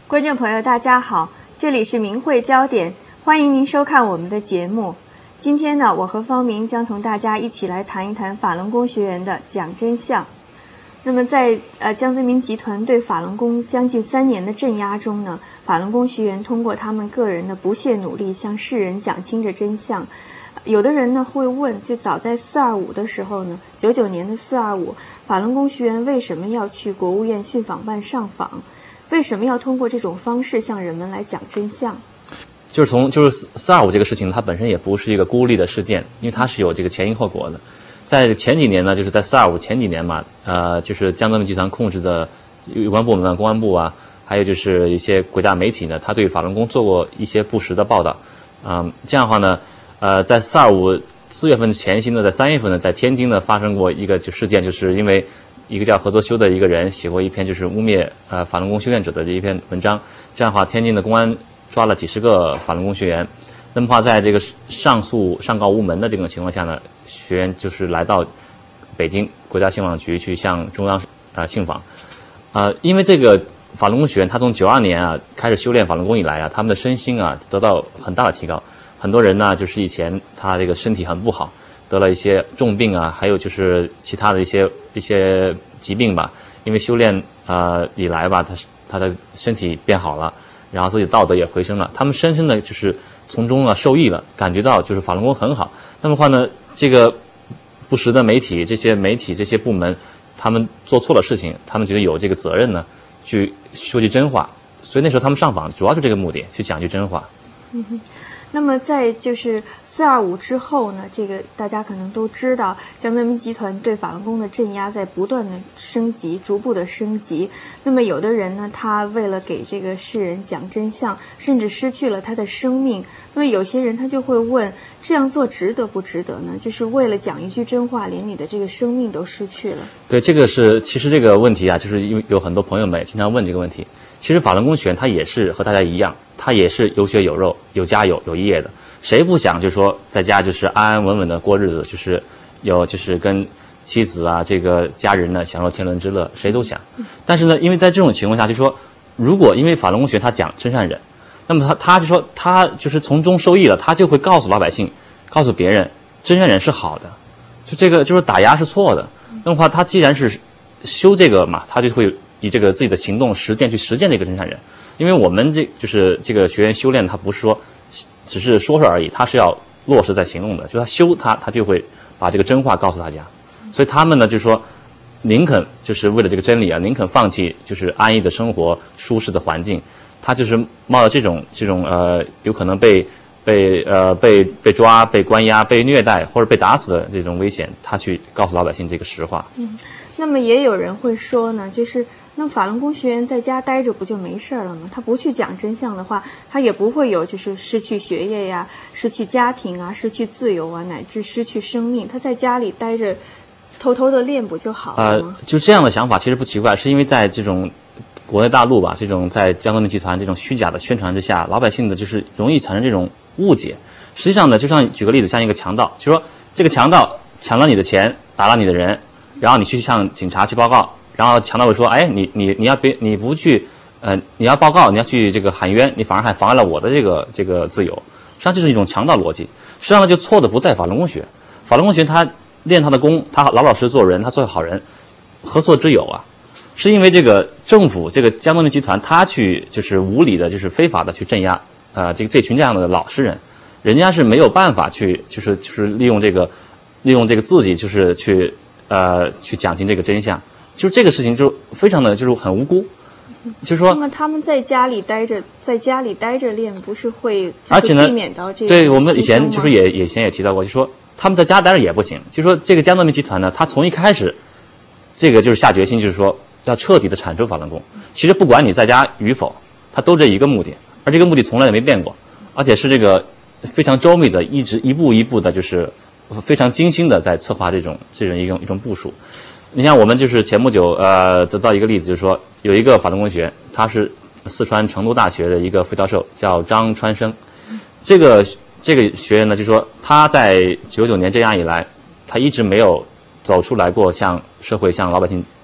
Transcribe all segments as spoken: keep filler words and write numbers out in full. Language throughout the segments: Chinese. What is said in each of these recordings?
观众朋友大家好，这里是明慧焦点，欢迎您收看我们的节目。今天呢，我和方明将同大家一起来谈一谈法轮功学员的讲真相。那么在呃江泽民集团对法轮功将近三年的镇压中呢，法轮功学员通过他们个人的不懈努力，向世人讲清着真相。有的人呢会问，就早在四二五的时候呢，九九年的四二五，法轮功学员为什么要去国务院训访办上访？为什么要通过这种方式向人们来讲真相？ 就是从就是四二五这个事情，它本身也不是一个孤立的事件，因为它是有这个前因后果的。在前几年呢，就是在四二五前几年嘛，呃，就是江泽民集团控制的有关部门、公安部啊，还有就是一些国家媒体呢，他对法轮功做过一些不实的报道，嗯、呃，这样的话呢，呃，在四二五四月份前夕呢，在三月份呢，在天津呢发生过一个就事件，就是因为一个叫何作修的一个人写过一篇就是污蔑呃法轮功修炼者的一篇文章，这样的话，天津的公安抓了几十个法轮功学员。那么话，在这个上诉上告无门的这种情况下呢，学员就是来到北京国家信访局去向中央啊、呃、信访，啊、呃，因为这个法轮功学员他从九二年啊开始修炼法轮功以来啊，他们的身心啊得到很大的提高。很多人呢，就是以前他这个身体很不好，得了一些重病啊，还有就是其他的一些一些疾病吧。因为修炼啊、呃、以来吧，他他的身体变好了，然后自己道德也回升了，他们深深的就是从中啊受益了，感觉到就是法轮功很好。那么的话呢，这个不实的媒体、这些媒体、这些部门，他们做错了事情，他们觉得有这个责任呢，去说句真话。所以那时候他们上访主要是这个目的，去讲句真话。 嗯哼。那么在就是四二五之后呢，这个大家可能都知道，江泽民集团对法轮功的镇压在不断的升级，逐步的升级。那么有的人呢，他为了给这个世人讲真相，甚至失去了他的生命。那么有些人他就会问，这样做值得不值得呢？就是为了讲一句真话，连你的这个生命都失去了。 对，这个是其实这个问题啊，就是因为有很多朋友们经常问这个问题。其实法轮功学员他也是和大家一样，他也是有血有肉、有家有有业的。谁不想就是说在家就是安安稳稳的过日子，就是有就是跟妻子啊这个家人呢享受天伦之乐，谁都想。但是呢，因为在这种情况下，就说如果因为法轮功学他讲真善忍，那么他他就说他就是从中受益了，他就会告诉老百姓，告诉别人真善忍是好的，就这个就是打压是错的。那么话他既然是修这个嘛，他就会以这个自己的行动实践去实践这个真善忍。因为我们这就是这个学员修炼，他不是说只是说说而已，他是要落实在行动的。就他修他他就会把这个真话告诉大家。所以他们呢就是说宁肯就是为了这个真理啊，宁肯放弃就是安逸的生活、舒适的环境，他就是冒着这种这种呃有可能被被呃被被抓、被关押、被虐待或者被打死的这种危险，他去告诉老百姓这个实话。 嗯，那么也有人会说呢，就是那法轮功学员在家待着不就没事了吗？他不去讲真相的话，他也不会有就是失去学业呀、失去家庭啊、失去自由啊，乃至失去生命。他在家里待着，偷偷的练不就好了吗？ 呃，就这样的想法其实不奇怪，是因为在这种国内大陆吧，这种在江泽民集团这种虚假的宣传之下，老百姓的就是容易产生这种误解。实际上呢，就像举个例子，像一个强盗，就说这个强盗抢了你的钱，打了你的人，然后你去向警察去报告。然后强盗会说：“哎，你你你要别你不去，呃，你要报告，你要去这个喊冤，你反而还妨碍了我的这个这个自由。”实际上就是一种强盗逻辑。实际上呢，就错的不在法轮功学，法轮功学他练他的功，他老老实实做人，他做好人，何错之有啊？是因为这个政府这个江泽民集团他去就是无理的，就是非法的去镇压呃这个这群这样的老实人，人家是没有办法去就是就是利用这个利用这个自己就是去呃去讲清这个真相。就是这个事情就非常的就是很无辜，就是说， 那么他们在家里待着，在家里待着练，不是会而且呢， 避免到这个？ 对，我们以前就是也也以前也提到过，就说他们在家待着也不行，就说这个江泽民集团呢，他从一开始，这个就是下决心，就是说要彻底的铲除法轮功。其实不管你在家与否，他都这一个目的，而这个目的从来也没变过，而且是这个非常周密的，一直一步一步的，就是非常精心的在策划这种这种一种一种部署。你像我们就是前不久呃得到一个例子，就是说有一个法轮功学员，他是四川成都大学的一个副教授，叫张川生。这个这个学员呢，就说他在九九年镇压以来，他一直没有走出来过向社会向老百姓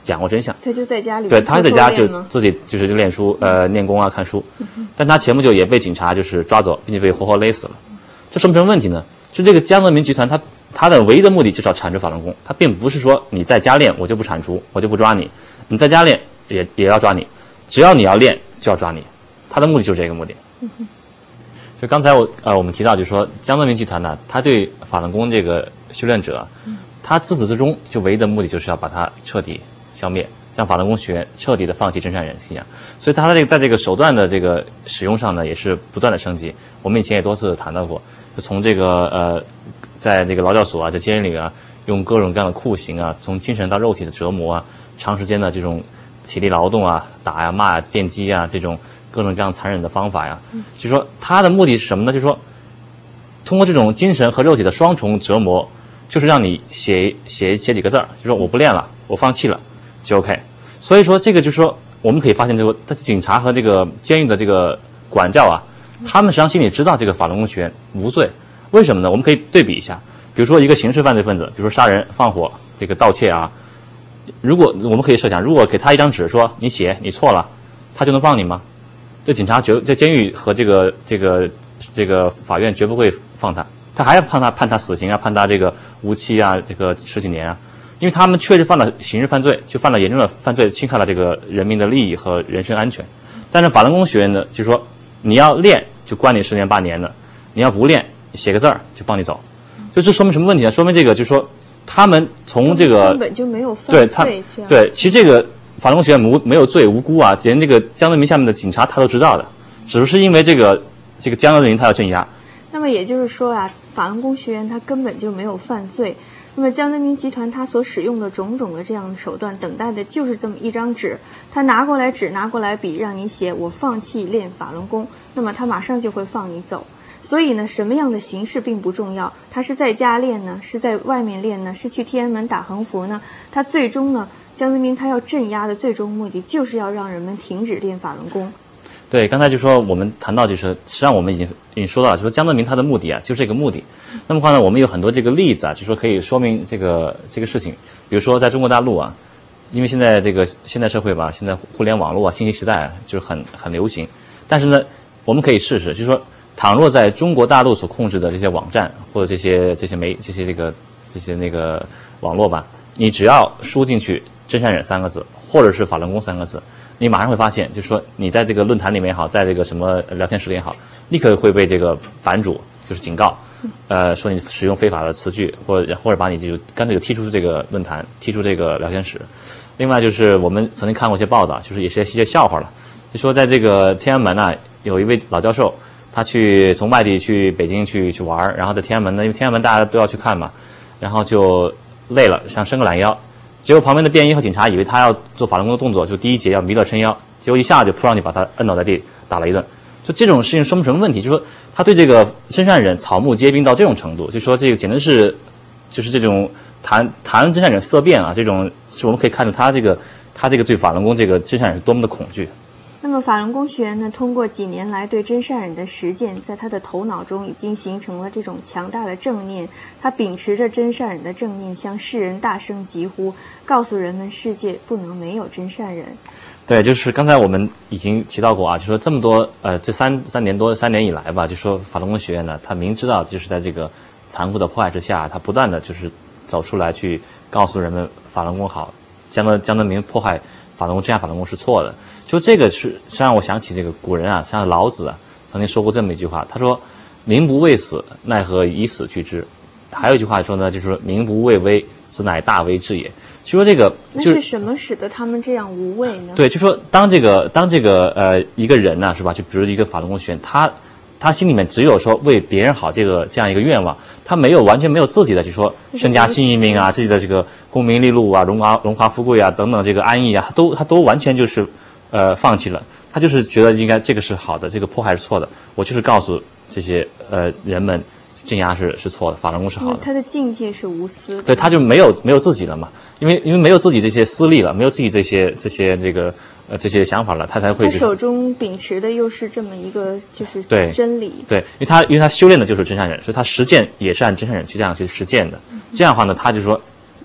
讲过真相。 他就在家里对，他在家就偷偷自己就是练书，呃，练功啊，看书。但他前不久也被警察就是抓走，并且被活活勒死了。这说明什么问题呢？就这个江泽民集团，他他的唯一的目的就是要铲除法轮功，他并不是说你在家练我就不铲除，我就不抓你，你在家练也也要抓你，只要你要练就要抓你，他的目的就是这个目的。就刚才我呃我们提到，就是说江泽民集团呢，他对法轮功这个修炼者，他自始至终就唯一的目的就是要把它彻底消灭，像法轮功学员彻底的放弃真善忍信仰。所以他这个在这个手段的这个使用上呢，也是不断的升级。我们以前也多次谈到过，就从这个呃，在这个劳教所啊，在监狱里啊，用各种各样的酷刑啊，从精神到肉体的折磨啊，长时间的这种体力劳动啊，打呀、骂呀、电击啊，这种各种各样残忍的方法呀，就是说他的目的是什么呢？就是说通过这种精神和肉体的双重折磨，就是让你写写写几个字儿，就说我不练了，我放弃了，就 OK。所以说这个就是说，我们可以发现这个警察和这个监狱的这个管教啊，他们实际上心里知道这个法轮功学员无罪，为什么呢？我们可以对比一下，比如说一个刑事犯罪分子，比如说杀人、放火、这个盗窃啊，如果我们可以设想，如果给他一张纸说你写你错了，他就能放你吗？这警察绝，这监狱和这个这个这个法院绝不会放他，他还要判他判他死刑啊，判他这个无期啊，这个十几年啊，因为他们确实犯了刑事犯罪，就犯了严重的犯罪，侵害了这个人民的利益和人身安全。但是法轮功学员呢，就是说你要练就关你十年八年的，你要不练写个字儿就放你走，就这说明什么问题呢？说明这个就是说他们从这个根本就没有犯对他罪，这样对，其实这个法轮功学员无没有罪无辜啊，连这个江泽民下面的警察他都知道的，只是因为这个这个江泽民他要镇压。 那么也就是说啊，法轮功学员他根本就没有犯罪。那么江泽民集团他所使用的种种的这样的手段，等待的就是这么一张纸，他拿过来纸，拿过来笔，让你写我放弃练法轮功，那么他马上就会放你走。所以呢，什么样的形式并不重要，他是在家练呢，是在外面练呢，是去天安门打横幅呢，他最终呢，江泽民他要镇压的最终目的就是要让人们停止练法轮功。 对，刚才就说我们谈到就是，实际上我们已经已经说到了，就说江泽民他的目的啊，就是这个目的。那么话呢，我们有很多这个例子啊，就说可以说明这个这个事情。比如说在中国大陆啊，因为现在这个现代社会吧，现在互联网络啊、信息时代啊，就是很很流行。但是呢，我们可以试试，就是说，倘若在中国大陆所控制的这些网站或者这些这些媒这些这个这些那个网络吧，你只要输进去“真善忍”三个字，或者是法轮功三个字，你马上会发现，就是说你在这个论坛里面也好，在这个什么聊天室里也好，立刻会被这个版主就是警告，呃，说你使用非法的词句，或者或者把你就干脆就踢出这个论坛，踢出这个聊天室。另外就是我们曾经看过一些报道，就是也是一些笑话了，就说在这个天安门呢、啊，有一位老教授，他去从外地去北京去去玩，然后在天安门呢，因为天安门大家都要去看嘛，然后就累了，想伸个懒腰。结果旁边的便衣和警察以为他要做法轮功的动作，就第一节要弥勒撑腰，结果一下就扑上去把他摁倒在地，打了一顿。就这种事情说明什么问题？就是说他对这个真善忍草木皆兵到这种程度，就说这个简直是，就是这种谈谈真善忍色变啊，这种是我们可以看出他这个他这个对法轮功这个真善忍是多么的恐惧。 那么法轮功学员呢，通过几年来对真善忍的实践，在他的头脑中已经形成了这种强大的正念。他秉持着真善忍的正念，向世人大声疾呼，告诉人们世界不能没有真善忍。 对，就是刚才我们已经提到过啊，就说这么多呃，这三三年多三年以来吧，就说法轮功学院呢，他明知道就是在这个残酷的迫害之下，他不断的就是走出来去告诉人们法轮功好，江泽江泽民迫害法轮功，镇压法轮功是错的。就这个是是让我想起这个古人啊，像老子啊曾经说过这么一句话，他说：“民不畏死，奈何以死惧之。”还有一句话说呢，就是说“民不畏危，此乃大威至也。”就说这个那就是什么使得他们这样无畏呢？ 对，就说当这个当这个呃一个人呢、啊，是吧？就比如一个法轮功学员，他他心里面只有说为别人好这个这样一个愿望，他没有完全没有自己的，就说身家性命啊，自己的这个功名利禄啊、荣华荣华富贵啊等等这个安逸啊，他都他都完全就是呃放弃了。他就是觉得应该这个是好的，这个迫害是错的。我就是告诉这些呃人们，镇压是是错的，法轮功是好的。 他的境界是无私的。 对，他就没有没有自己了嘛，因为因为没有自己这些私利了，没有自己这些这些这个呃这些想法了，他才会、就是。 他手中秉持的又是这么一个就是真理。 对，对，因为他因为他修炼的就是真善忍，所以他实践也是按真善忍去这样去实践的。这样的话呢，他就说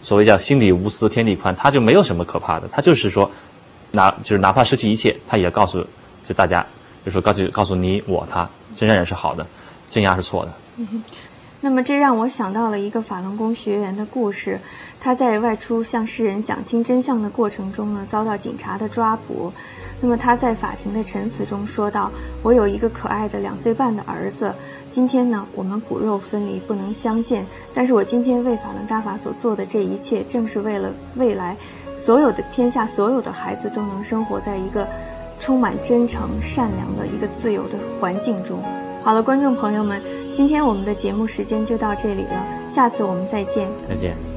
所谓叫心底无私天地宽，他就没有什么可怕的，他就是说，哪就是哪怕失去一切，他也告诉就大家，就说告诉告诉你我他，真善忍是好的，镇压是错的。 嗯，那么这让我想到了一个法轮功学员的故事，他在外出向世人讲清真相的过程中呢，遭到警察的抓捕。那么他在法庭的陈词中说道：“我有一个可爱的两岁半的儿子。今天呢，我们骨肉分离，不能相见。但是我今天为法轮大法所做的这一切，正是为了未来所有的天下所有的孩子都能生活在一个充满真诚、善良的一个自由的环境中。”好了，观众朋友们，今天我们的节目时间就到这里了，下次我们再见。 再见。